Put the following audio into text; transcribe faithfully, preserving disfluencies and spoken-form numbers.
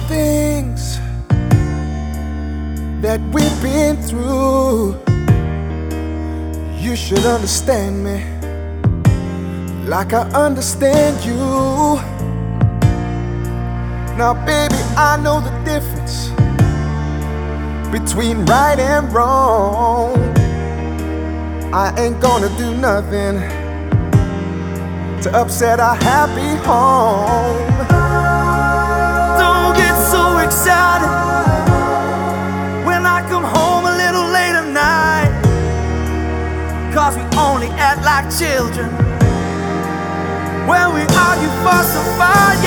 things that we've been through, you should understand me like I understand you. Now baby, I know the difference between right and wrong. I ain't gonna do nothing to upset our happy home.